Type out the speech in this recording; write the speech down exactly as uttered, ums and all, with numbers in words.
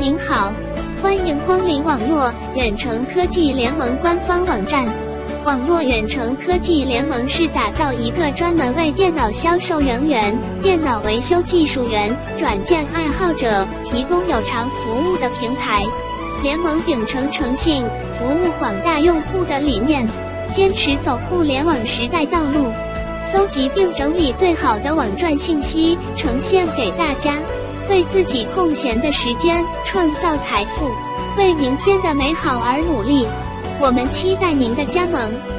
您好，欢迎光临网络远程科技联盟官方网站。网络远程科技联盟是打造一个专门为电脑销售人员、电脑维修技术员、软件爱好者提供有偿服务的平台。联盟秉承诚信、服务广大用户的理念，坚持走互联网时代道路，搜集并整理最好的网站信息，呈现给大家，为自己空闲的时间创造财富，为明天的美好而努力。我们期待您的加盟。